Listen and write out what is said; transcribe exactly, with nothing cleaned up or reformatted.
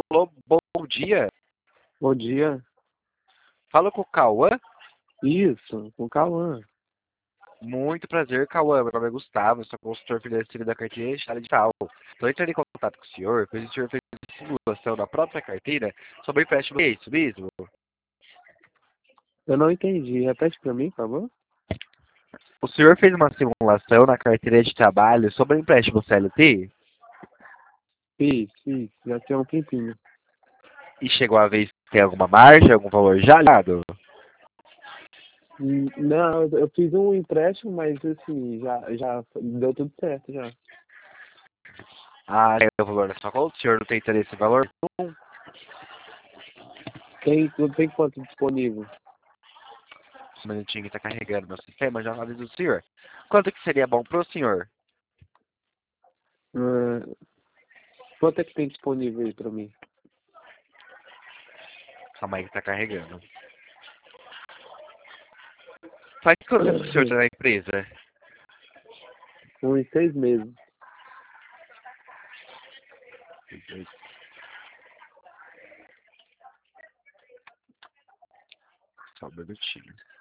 Alô, bom dia. Bom dia. Fala com o Cauã. Isso, com o Cauã. Muito prazer, Cauã. Meu nome é Gustavo, sou consultor financeiro da carteira registrada digital. Estou entrando em contato com o senhor, pois o senhor fez simulação da própria carteira sobre empréstimo. É isso mesmo? Eu não entendi. Repete pra mim, por favor. O senhor fez uma simulação na carteira de trabalho sobre empréstimo C L T Fiz, fiz. Já tem um tempinho. e chegou a vez que tem alguma margem, algum valor já alinhado? Hum, Não, eu eu fiz um empréstimo, mas assim, já, já deu tudo certo já. Ah, tem o valor da sua conta? O senhor não tem interesse em valor? Tem, tem quanto disponível? Um minutinho que está carregando meu sistema, já aviso o senhor. Quanto que seria bom para o senhor? Ah, quanto é que tem disponível aí pra mim? Calma aí que está carregando. Faz quanto tempo que o senhor está na empresa? Uns seis meses. Só um minutinho.